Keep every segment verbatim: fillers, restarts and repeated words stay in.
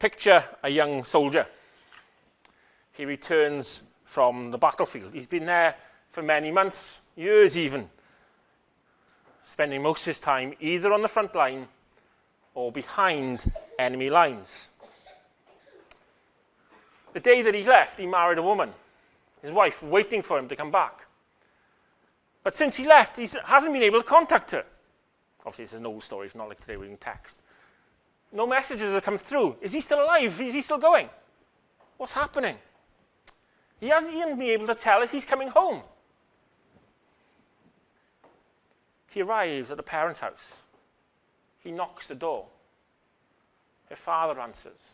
Picture a young soldier. He returns from the battlefield. He's been there for many months, years even, spending most of his time either on the front line or behind enemy lines. The day that he left, he married a woman, his wife, waiting for him to come back. But since he left, he hasn't been able to contact her. Obviously, this is an old story. It's not like today reading text. No messages have come through. Is he still alive? Is he still going? What's happening? He hasn't even been able to tell her he's coming home. He arrives at the parents' house. He knocks the door. Her father answers.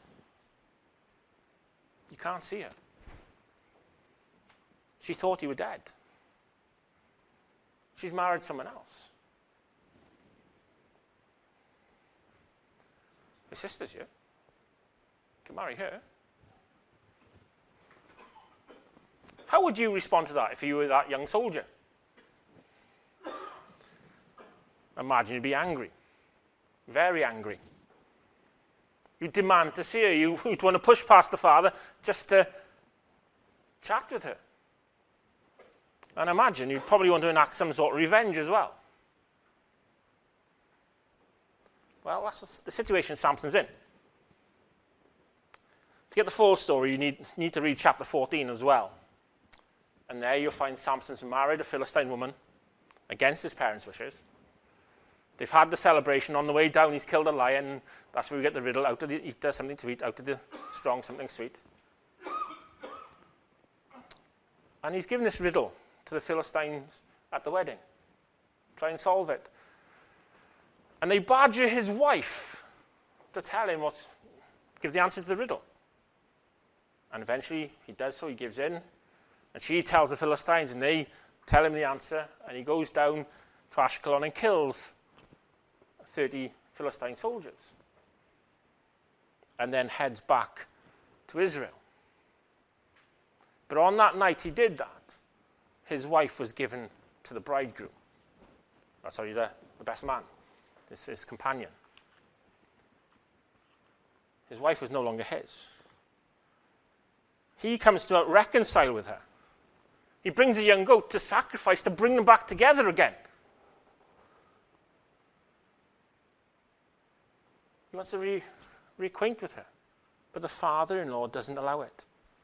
You can't see her. She thought you were dead. She's married someone else. Her sister's here. You can marry her. How would you respond to that if you were that young soldier? Imagine you'd be angry. Very angry. You'd demand to see her. You'd want to push past the father just to chat with her. And imagine you'd probably want to enact some sort of revenge as well. Well, that's the situation Samson's in. To get the full story, you need, need to read chapter fourteen as well. And there you'll find Samson's married a Philistine woman against his parents' wishes. They've had the celebration. On the way down, he's killed a lion. That's where we get the riddle, out of the eater, something to eat, out of the strong, something sweet. And he's given this riddle to the Philistines at the wedding. Try and solve it. And they badger his wife to tell him what, give the answer to the riddle. And eventually he does so, he gives in. And she tells the Philistines, and they tell him the answer. And he goes down to Ashkelon and kills thirty Philistine soldiers. And then heads back to Israel. But on that night he did that, his wife was given to the bridegroom. Oh, sorry, the, the best man, his, his companion. His wife was no longer his. He comes to reconcile with her. He brings a young goat to sacrifice to bring them back together again. He wants to re- reacquaint with her. But the father-in-law doesn't allow it.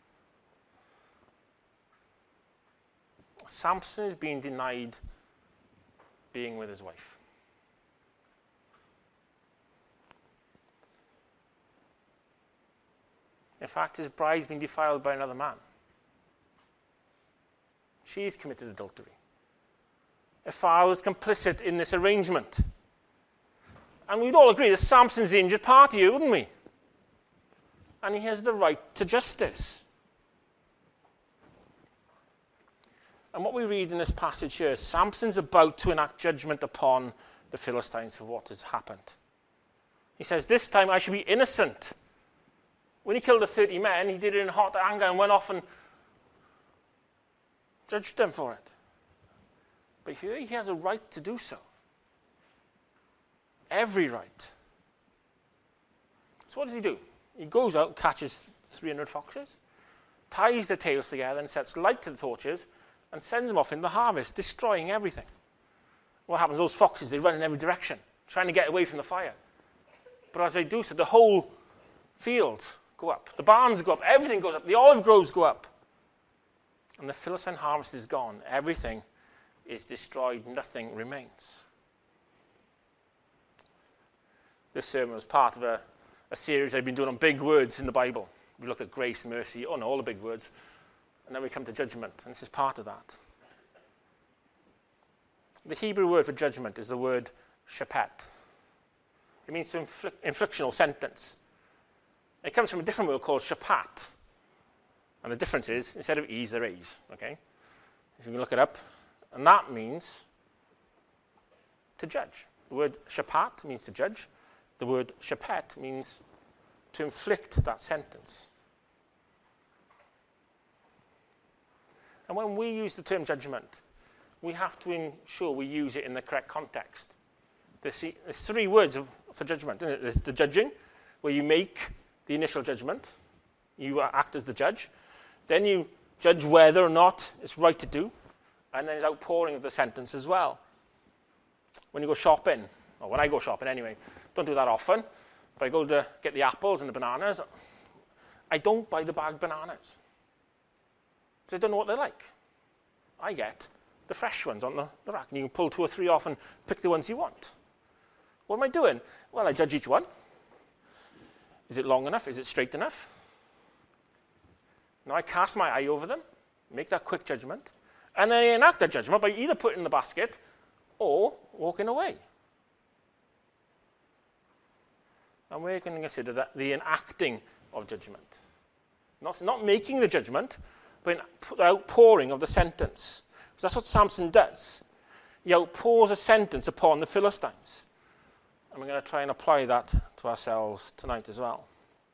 Samson is being denied being with his wife. In fact, his bride's been defiled by another man. She's committed adultery. Her father was complicit in this arrangement. And we'd all agree that Samson's the injured party here, wouldn't we? And he has the right to justice. And what we read in this passage here is Samson's about to enact judgment upon the Philistines for what has happened. He says, this time I shall be innocent. When he killed the thirty men, he did it in hot anger and went off and judged them for it. But here he has a right to do so. Every right. So what does he do? He goes out, catches three hundred foxes, ties their tails together and sets light to the torches and sends them off in the harvest, destroying everything. What happens? Those foxes, they run in every direction, trying to get away from the fire. But as they do so, the whole fields go up. The barns go up. Everything goes up. The olive groves go up. And the Philistine harvest is gone. Everything is destroyed. Nothing remains. This sermon was part of a, a series I've been doing on big words in the Bible. We look at grace, mercy, oh no, all the big words. And then we come to judgment. And this is part of that. The Hebrew word for judgment is the word shaphat. It means to inflict, infliction or sentence. It comes from a different word called shapat. And the difference is, instead of e's, they're a's. Okay? If you can look it up. And that means to judge. The word shapat means to judge. The word shaphat means to inflict that sentence. And when we use the term judgment, we have to ensure we use it in the correct context. There's, there's three words of, for judgment, isn't it? There's the judging, where you make the initial judgment. You act as the judge. Then you judge whether or not it's right to do. And then there's outpouring of the sentence as well. When you go shopping, or when I go shopping anyway, don't do that often, but I go to get the apples and the bananas. I don't buy the bagged bananas, because I don't know what they're like. I get the fresh ones on the, the rack, and you can pull two or three off and pick the ones you want. What am I doing? Well, I judge each one. Is it long enough? Is it straight enough? Now I cast my eye over them, make that quick judgment, and then I enact that judgment by either putting it in the basket or walking away. And we're going to consider that the enacting of judgment. Not, not making the judgment, but the outpouring of the sentence. Because that's what Samson does. He outpours a sentence upon the Philistines. And we're going to try and apply that to ourselves tonight as well.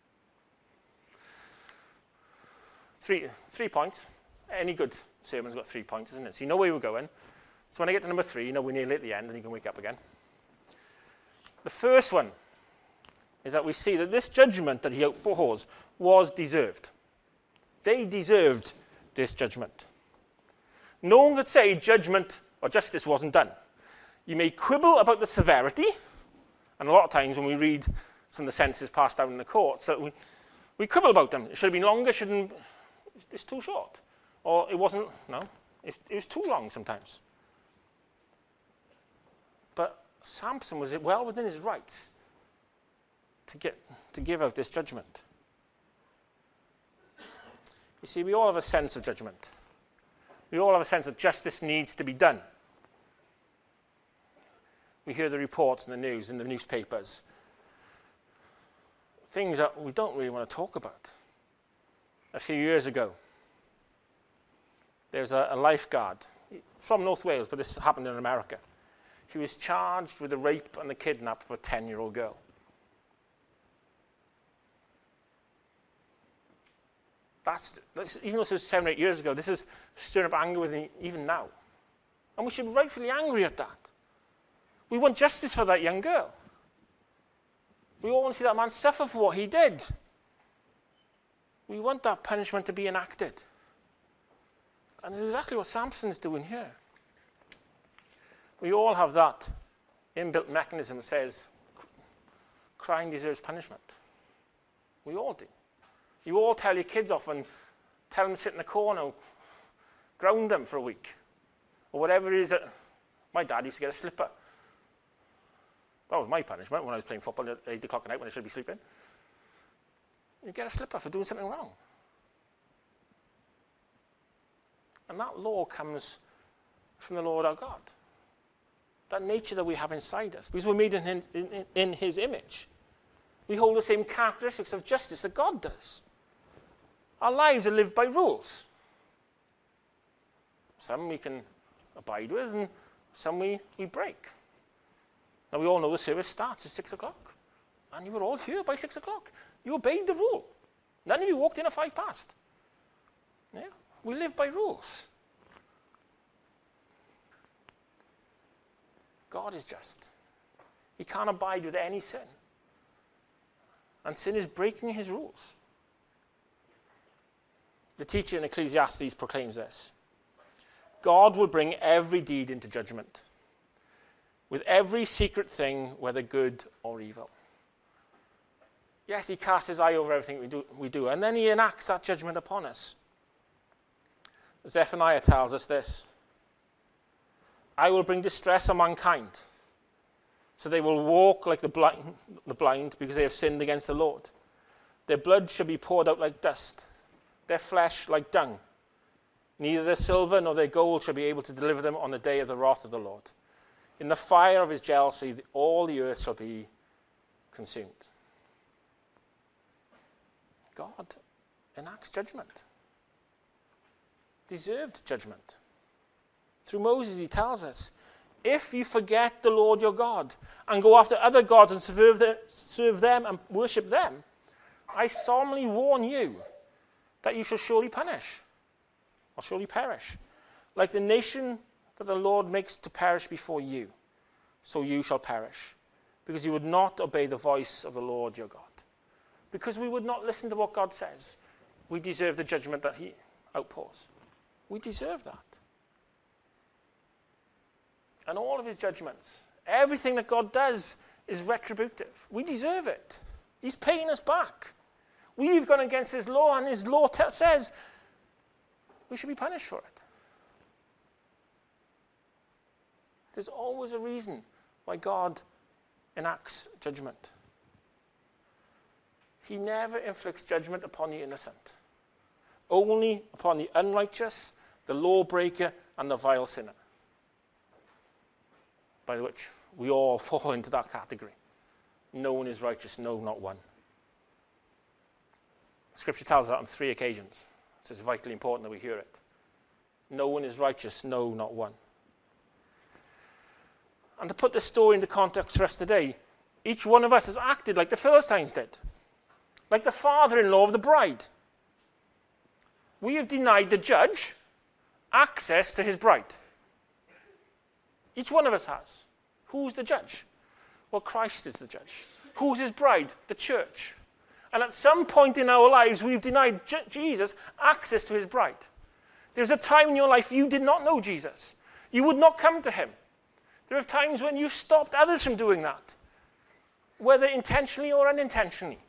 Three, three points. Any good sermon's got three points, isn't it? So you know where we're going. So when I get to number three, you know we're nearly at the end and you can wake up again. The first one is that we see that this judgment that he outpours was deserved. They deserved this judgment. No one could say judgment or justice wasn't done. You may quibble about the severity, and a lot of times when we read some of the sentences passed down in the courts, so we, we quibble about them. It should have been longer, shouldn't, it's too short. Or it wasn't, no, it, it was too long sometimes. But Samson was well within his rights to get to give out this judgment. You see, we all have a sense of judgment. We all have a sense that justice needs to be done. We hear the reports in the news, in the newspapers. Things that we don't really want to talk about. A few years ago, there's a, a lifeguard from North Wales, but this happened in America. He was charged with the rape and the kidnap of a ten-year-old girl. That's, that's, even though this was seven or eight years ago, this is stirring up anger with me even now. And we should be rightfully angry at that. We want justice for that young girl. We all want to see that man suffer for what he did. We want that punishment to be enacted. And this is exactly what Samson's doing here. We all have that inbuilt mechanism that says crime deserves punishment. We all do. You all tell your kids off and tell them to sit in the corner, ground them for a week, or whatever it is that my dad used to get a slipper. That was my punishment when I was playing football at eight o'clock at night when I should be sleeping. You get a slipper for doing something wrong. And that law comes from the Lord our God. That nature that we have inside us, because we're made in his, in, in his image. We hold the same characteristics of justice that God does. Our lives are lived by rules. Some we can abide with, and some we, we break. Now, we all know the service starts at six o'clock. And you were all here by six o'clock. You obeyed the rule. None of you walked in at five past. Yeah? We live by rules. God is just. He can't abide with any sin. And sin is breaking his rules. The teacher in Ecclesiastes proclaims this. God will bring every deed into judgment, with every secret thing, whether good or evil. Yes, he casts his eye over everything we do, we do, and then he enacts that judgment upon us. Zephaniah tells us this. I will bring distress on mankind, so they will walk like the blind, the blind because they have sinned against the Lord. Their blood shall be poured out like dust, their flesh like dung. Neither their silver nor their gold shall be able to deliver them on the day of the wrath of the Lord. In the fire of his jealousy, all the earth shall be consumed. God enacts judgment. Deserved judgment. Through Moses, he tells us, if you forget the Lord your God and go after other gods and serve them, serve them and worship them, I solemnly warn you that you shall surely punish, or surely perish. Like the nation that the Lord makes to perish before you, so you shall perish, because you would not obey the voice of the Lord your God. because we would not listen to what God says, we deserve the judgment that he outpours. We deserve that. And all of his judgments, everything that God does is retributive. We deserve it. He's paying us back. We've gone against his law, and his law t- says we should be punished for it. There's always a reason why God enacts judgment. He never inflicts judgment upon the innocent, only upon the unrighteous, the lawbreaker, and the vile sinner, by which we all fall into that category. No one is righteous, no, not one. Scripture tells us that on three occasions, so it's vitally important that we hear it. No one is righteous, no, not one. And to put this story into context for us today, each one of us has acted like the Philistines did, like the father-in-law of the bride. We have denied the judge access to his bride. Each one of us has. Who's the judge? Well, Christ is the judge. Who's his bride? The church. And at some point in our lives, we've denied J- Jesus access to his bride. There's a time in your life you did not know Jesus. You would not come to him. There are times when you stopped others from doing that, whether intentionally or unintentionally.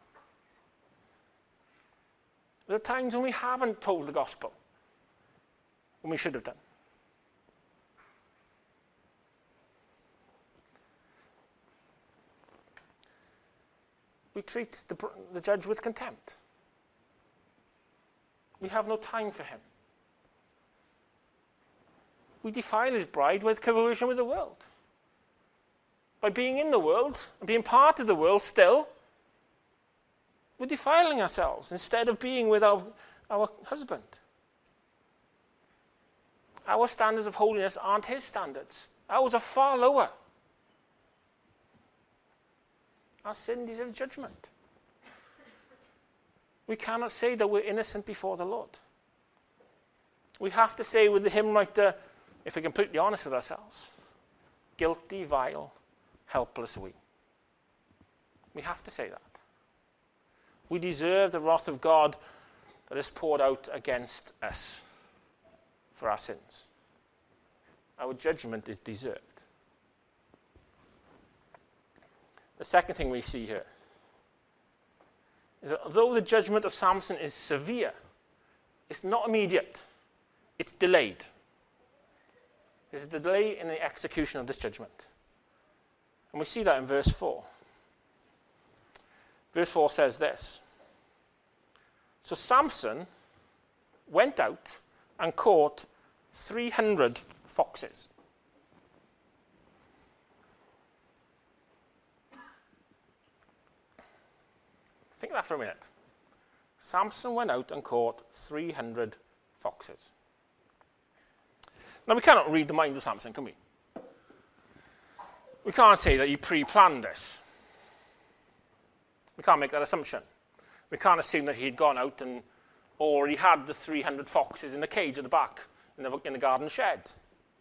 There are times when we haven't told the gospel when we should have done. We treat the, the judge with contempt. We have no time for him. We defile his bride with coercion with the world. By being in the world and being part of the world still, we're defiling ourselves instead of being with our, our husband. Our standards of holiness aren't his standards. Ours are far lower. Our sin deserves judgment. We cannot say that we're innocent before the Lord. We have to say with the hymn writer, if we're completely honest with ourselves, guilty, vile, helpless we. We have to say that. We deserve the wrath of God that is poured out against us for our sins. Our judgment is deserved. The second thing we see here is that although the judgment of Samson is severe, it's not immediate. It's delayed. There's a delay in the execution of this judgment. And we see that in verse four. Verse four says this. So Samson went out and caught three hundred foxes. Think of that for a minute. Samson went out and caught three hundred foxes. Now, we cannot read the mind of Samson, can we? We can't say that he pre-planned this. We can't make that assumption. We can't assume that he'd gone out and already had the three hundred foxes in the cage at the back in the, in the garden shed.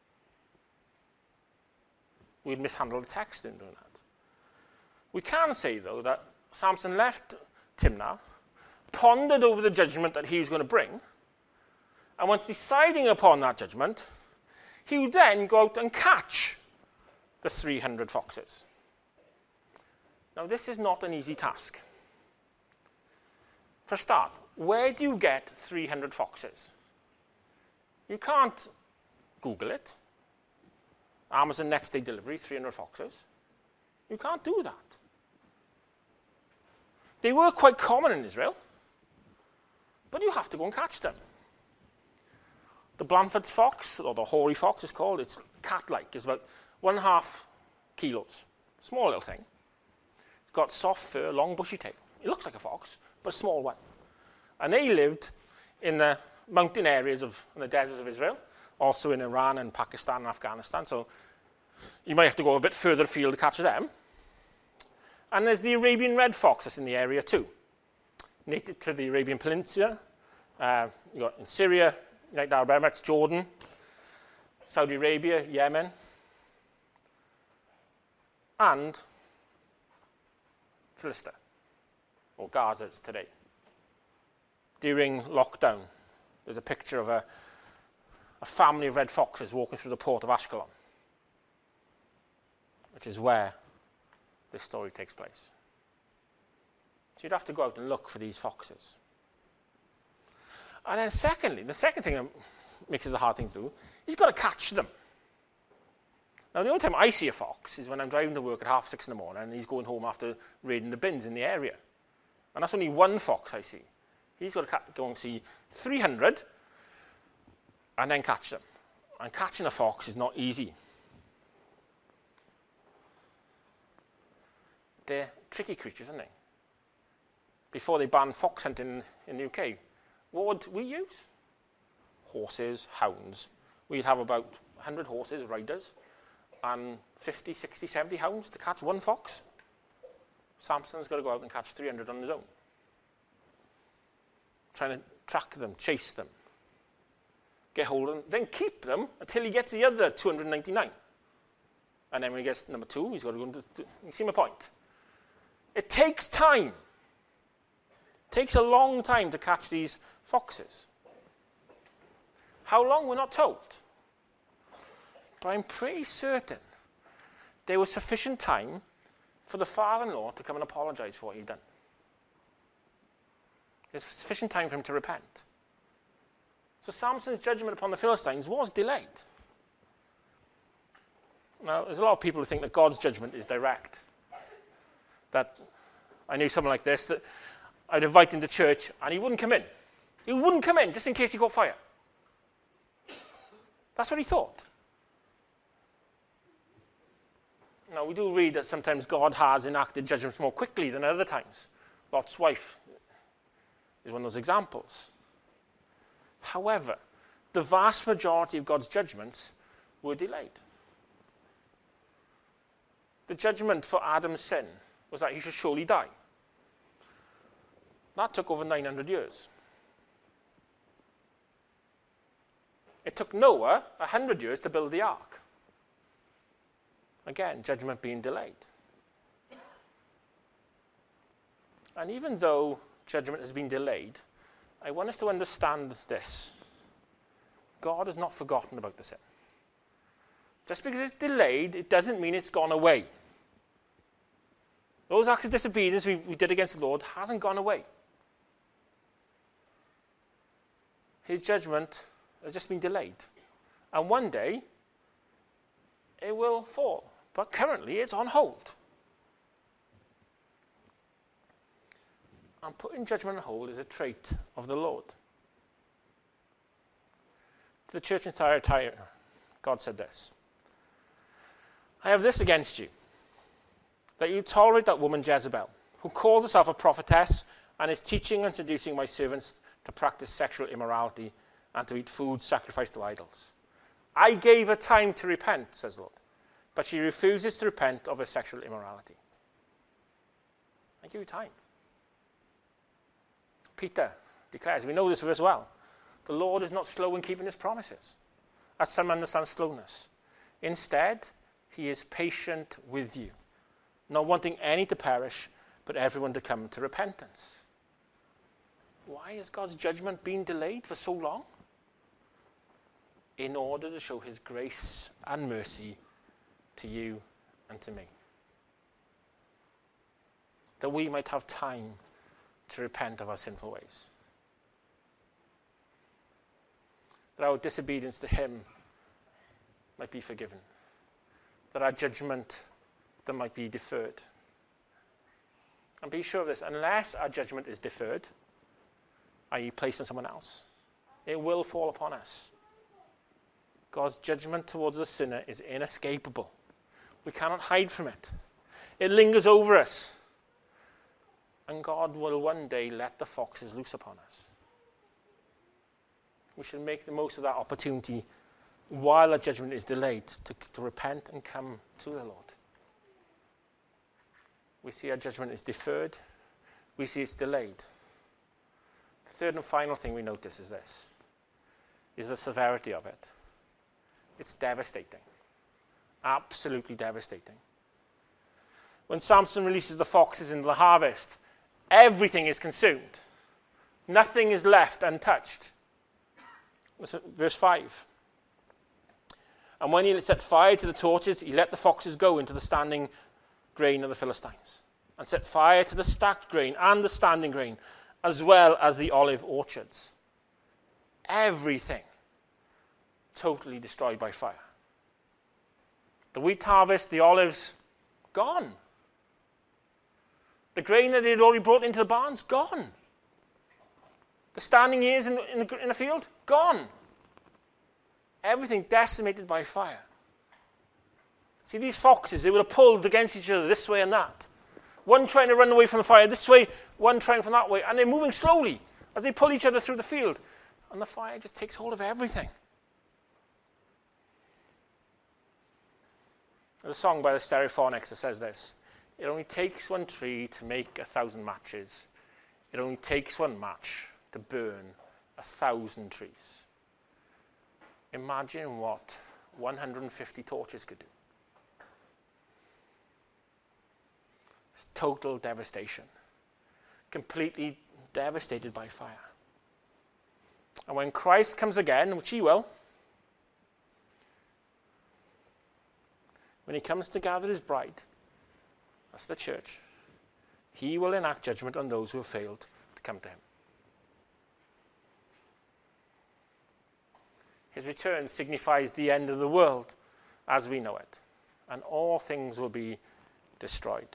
We'd mishandle the text in doing that. We can say, though, that Samson left Timnah, pondered over the judgment that he was going to bring, and once deciding upon that judgment, he would then go out and catch the three hundred foxes. Now, this is not an easy task. For a start, where do you get three hundred foxes? You can't Google it. Amazon next day delivery, three hundred foxes. You can't do that. They were quite common in Israel, but you have to go and catch them. The Blanford's fox, or the hoary fox is called, it's cat-like. It's about one and a half kilos. Small little thing. It's got soft fur, long bushy tail. It looks like a fox, but a small one. And they lived in the mountain areas of in the deserts of Israel, also in Iran and Pakistan and Afghanistan. So you might have to go a bit further afield to catch them. And there's the Arabian red fox that's in the area too. Native to the Arabian Peninsula. Uh, you got in Syria, United Arab Emirates, Jordan, Saudi Arabia, Yemen, and Philistia. or Gaza is today. During lockdown, there's a picture of a, a family of red foxes walking through the port of Ashkelon, which is where this story takes place. So you'd have to go out and look for these foxes. And then secondly, the second thing that makes it a hard thing to do, he's got to catch them. Now, the only time I see a fox is when I'm driving to work at half six in the morning and he's going home after raiding the bins in the area. And that's only one fox I see. He's got to go and see three hundred and then catch them. And catching a fox is not easy. They're tricky creatures, aren't they? Before they banned fox hunting in the U K, what would we use? Horses, hounds. We'd have about one hundred horses, riders, and fifty, sixty, seventy hounds to catch one fox. Samson's got to go out and catch three hundred on his own. Trying to track them, chase them, get hold of them, then keep them until he gets the other two hundred ninety-nine. And then when he gets number two, he's got to go into... You see my point? It takes time. It takes a long time to catch these foxes. How long, we're not told. But I'm pretty certain there was sufficient time for the father-in-law to come and apologize for what he'd done. There's sufficient time for him to repent. So Samson's judgment upon the Philistines was delayed. Now, there's a lot of people who think that God's judgment is direct. That I knew someone like this, that I'd invite him to church and he wouldn't come in. He wouldn't come in just in case he caught fire. That's what he thought. Now, we do read that sometimes God has enacted judgments more quickly than other times. Lot's wife is one of those examples. However, the vast majority of God's judgments were delayed. The judgment for Adam's sin was that he should surely die. That took over nine hundred years. It took Noah one hundred years to build the ark. Again, judgment being delayed. And even though judgment has been delayed, I want us to understand this. God has not forgotten about the sin. Just because it's delayed, it doesn't mean it's gone away. Those acts of disobedience we, we did against the Lord hasn't gone away. His judgment has just been delayed. And one day, it will fall. But currently, it's on hold. And putting judgment on hold is a trait of the Lord. To the church in Thyatira, God said this: I have this against you, that you tolerate that woman Jezebel, who calls herself a prophetess and is teaching and seducing my servants to practice sexual immorality and to eat food sacrificed to idols. I gave her time to repent, says the Lord, but she refuses to repent of her sexual immorality. I give you time. Peter declares, we know this verse well, the Lord is not slow in keeping his promises, as some understand slowness. Instead, he is patient with you, not wanting any to perish, but everyone to come to repentance. Why has God's judgment been delayed for so long? In order to show his grace and mercy to you and to me. That we might have time to repent of our sinful ways. That our disobedience to him might be forgiven. That our judgment that might be deferred. And be sure of this, unless our judgment is deferred, that is placed on someone else, it will fall upon us. God's judgment towards the sinner is inescapable. We cannot hide from it. It lingers over us. And God will one day let the foxes loose upon us. We should make the most of that opportunity while the judgment is delayed to, to repent and come to the Lord. We see our judgment is deferred. We see it's delayed. The third and final thing we notice is this, is the severity of it. It's devastating. Absolutely devastating. When Samson releases the foxes into the harvest, everything is consumed. Nothing is left untouched. Listen, verse five. And when he set fire to the torches, he let the foxes go into the standing grain of the Philistines, and set fire to the stacked grain and the standing grain, as well as the olive orchards. Everything totally destroyed by fire. The wheat harvest, the olives, gone. The grain that they'd already brought into the barns, gone. The standing ears in, in, the, in the field, gone. Everything decimated by fire. See, these foxes, they would have pulled against each other this way and that. One trying to run away from the fire this way, one trying from that way. And they're moving slowly as they pull each other through the field. And the fire just takes hold of everything. There's a song by the Stereophonics that says this. It only takes one tree to make a thousand matches. It only takes one match to burn a thousand trees. Imagine what one hundred fifty torches could do. It's total devastation. Completely devastated by fire. And when Christ comes again, which he will, when he comes to gather his bride, that's the church, he will enact judgment on those who have failed to come to him. His return signifies the end of the world as we know it, and all things will be destroyed.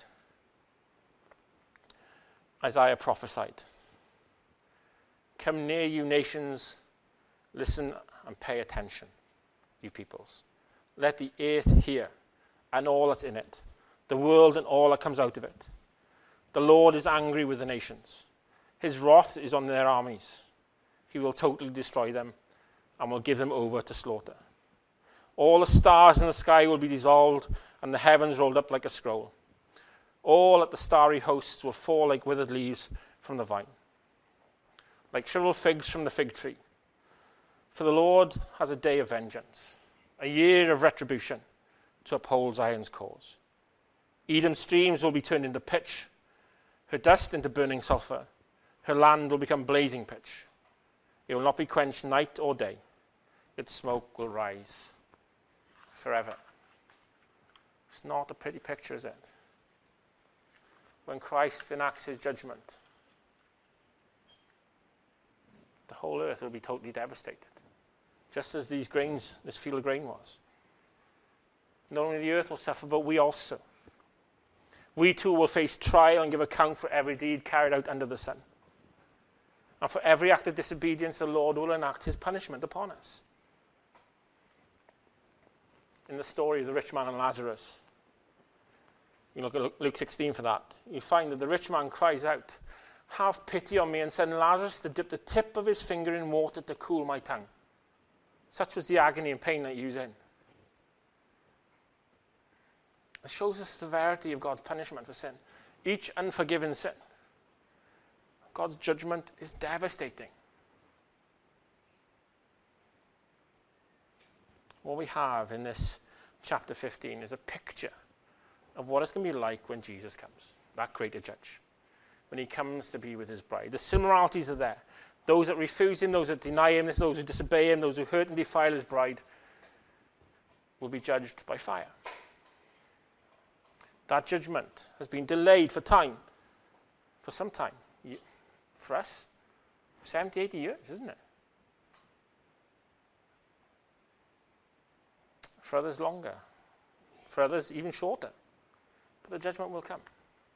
Isaiah prophesied, "Come near, you nations, listen and pay attention, you peoples. Let the earth hear, and all that's in it, the world and all that comes out of it. The Lord is angry with the nations. His wrath is on their armies. He will totally destroy them and will give them over to slaughter. All the stars in the sky will be dissolved and the heavens rolled up like a scroll. All at the starry hosts will fall like withered leaves from the vine, like shriveled figs from the fig tree. For the Lord has a day of vengeance, a year of retribution to uphold Zion's cause. Edom's streams will be turned into pitch, her dust into burning sulfur. Her land will become blazing pitch. It will not be quenched night or day. Its smoke will rise forever." It's not a pretty picture, is it? When Christ enacts his judgment, the whole earth will be totally devastated, just as these grains, this field of grain was. Not only the earth will suffer, but we also. We too will face trial and give account for every deed carried out under the sun. And for every act of disobedience, the Lord will enact his punishment upon us. In the story of the rich man and Lazarus, you look at Luke sixteen for that, you find that the rich man cries out, "Have pity on me and send Lazarus to dip the tip of his finger in water to cool my tongue." Such was the agony and pain that he was in. It shows the severity of God's punishment for sin. Each unforgiven sin. God's judgment is devastating. What we have in this chapter fifteen is a picture of what it's going to be like when Jesus comes, that greater judge, when he comes to be with his bride. The similarities are there. Those that refuse him, those that deny him, those who disobey him, those who hurt and defile his bride will be judged by fire. That judgment has been delayed for time, for some time. For us, seventy, eighty years, isn't it? For others longer. For others even shorter. But the judgment will come.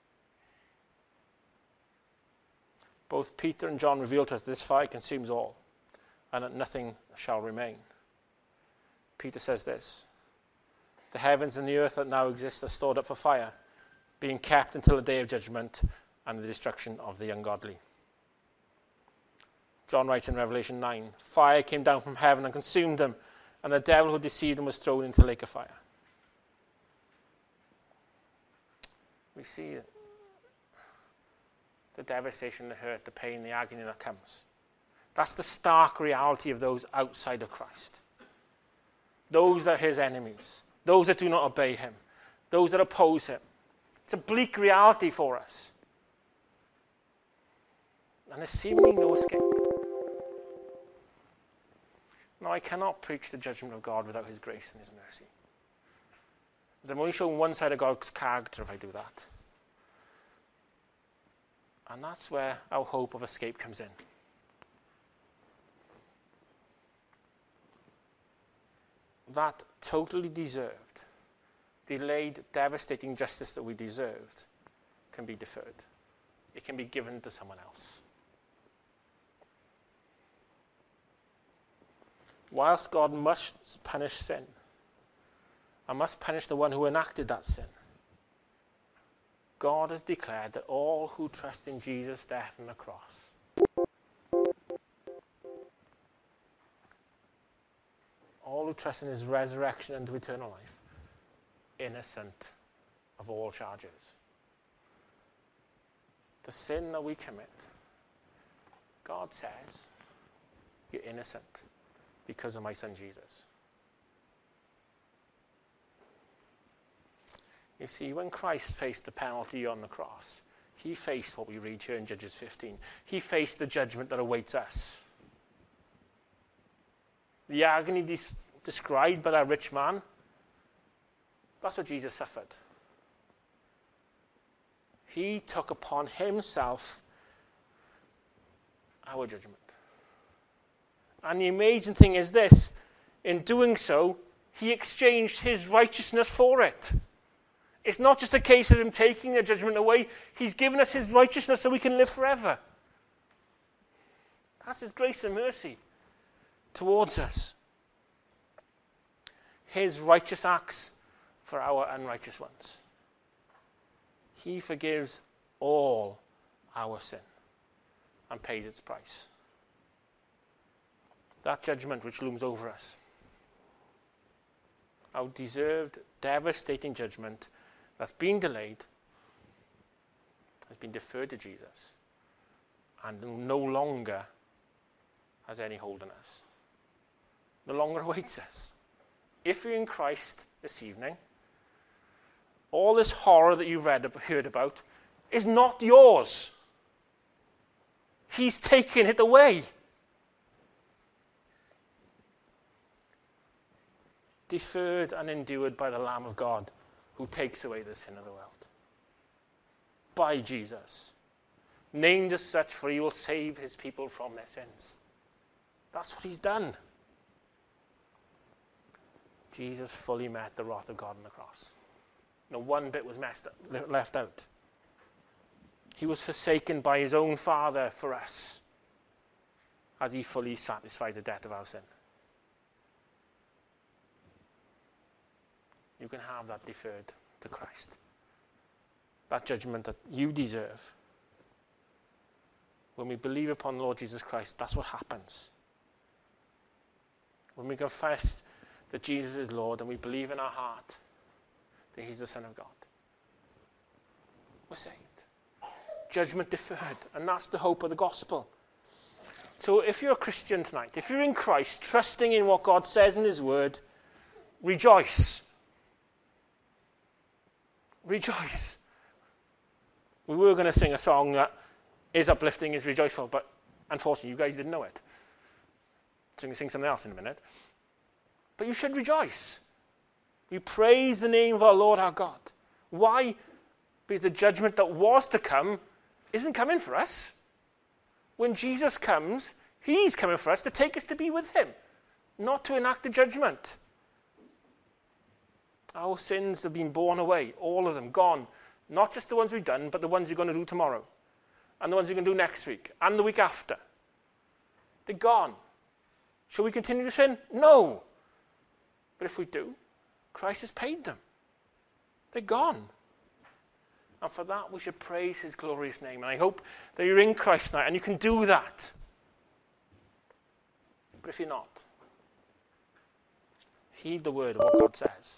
Both Peter and John reveal to us this fire consumes all, and that nothing shall remain. Peter says this, "The heavens and the earth that now exist are stored up for fire, being kept until the day of judgment and the destruction of the ungodly." John writes in Revelation nine, "Fire came down from heaven and consumed them, and the devil who deceived them was thrown into the lake of fire." We see the devastation, the hurt, the pain, the agony that comes. That's the stark reality of those outside of Christ. Those that are his enemies. Those that do not obey him. Those that oppose him. It's a bleak reality for us. And there's seemingly no escape. Now, I cannot preach the judgment of God without his grace and his mercy. I'm only showing one side of God's character if I do that. And that's where our hope of escape comes in. That totally deserved, delayed, devastating justice that we deserved can be deferred. It can be given to someone else. Whilst God must punish sin, and must punish the one who enacted that sin, God has declared that all who trust in Jesus' death on the cross all who trust in his resurrection into eternal life, innocent of all charges. The sin that we commit, God says, you're innocent because of my son Jesus. You see, when Christ faced the penalty on the cross, he faced what we read here in Judges fifteen. He faced the judgment that awaits us. The agony des- described by that rich man, that's what Jesus suffered. He took upon himself our judgment. And the amazing thing is this, in doing so, he exchanged his righteousness for it. It's not just a case of him taking the judgment away. He's given us his righteousness so we can live forever. That's his grace and mercy towards us. His righteous acts for our unrighteous ones. He forgives all our sin and pays its price. That judgment which looms over us, our deserved, devastating judgment that's been delayed, has been deferred to Jesus, and no longer has any hold on us. No longer awaits us. If you're in Christ this evening, all this horror that you've read, heard about is not yours. He's taken it away. Deferred and endured by the Lamb of God who takes away the sin of the world. By Jesus. Named as such, for he will save his people from their sins. That's what he's done. Jesus fully met the wrath of God on the cross. No one bit was messed up, left out. He was forsaken by his own Father for us, as he fully satisfied the debt of our sin. You can have that deferred to Christ. That judgment that you deserve. When we believe upon the Lord Jesus Christ, that's what happens. When we confess that Jesus is Lord and we believe in our heart that he's the Son of God, we're saved. Judgment deferred. And that's the hope of the gospel. So if you're a Christian tonight, if you're in Christ, trusting in what God says in his word, rejoice. Rejoice. We were going to sing a song that is uplifting, is rejoiceful, but unfortunately you guys didn't know it. So I'm going to sing something else in a minute. But you should rejoice. We praise the name of our Lord our God. Why? Because the judgment that was to come isn't coming for us. When Jesus comes, he's coming for us to take us to be with him, not to enact the judgment. Our sins have been borne away, all of them, gone. Not just the ones we've done, but the ones you're going to do tomorrow, and the ones you're going to do next week, and the week after. They're gone. Shall we continue to sin? No. But if we do, Christ has paid them. They're gone. And for that, we should praise his glorious name. And I hope that you're in Christ tonight, and you can do that. But if you're not, heed the word of what God says.